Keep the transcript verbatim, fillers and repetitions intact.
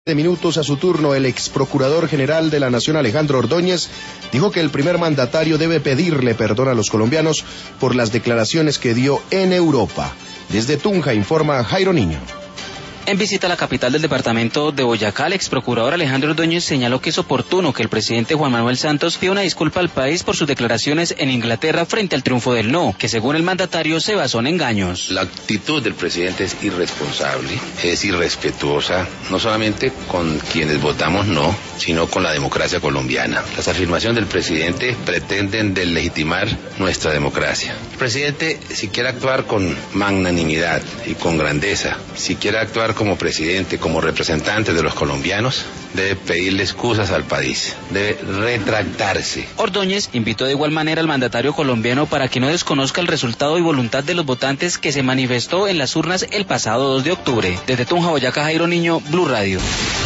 minutos a su turno, el ex procurador general de la Nación, Alejandro Ordóñez, dijo que el primer mandatario debe pedirle perdón a los colombianos por las declaraciones que dio en Europa. Desde Tunja informa Jairo Niño. En visita a la capital del departamento de Boyacá, el ex procurador Alejandro Ordóñez señaló que es oportuno que el presidente Juan Manuel Santos pida una disculpa al país por sus declaraciones en Inglaterra frente al triunfo del no, que según el mandatario se basó en engaños. La actitud del presidente es irresponsable, es irrespetuosa, no solamente con quienes votamos no, sino con la democracia colombiana. Las afirmaciones del presidente pretenden deslegitimar nuestra democracia. El presidente, si quiere actuar con magnanimidad y con grandeza, si quiere actuar como presidente, como representante de los colombianos, debe pedirle excusas al país, debe retractarse. Ordóñez invitó de igual manera al mandatario colombiano para que no desconozca el resultado y voluntad de los votantes que se manifestó en las urnas el pasado dos de octubre. Desde Tunja, Boyacá, Jairo Niño, Blue Radio.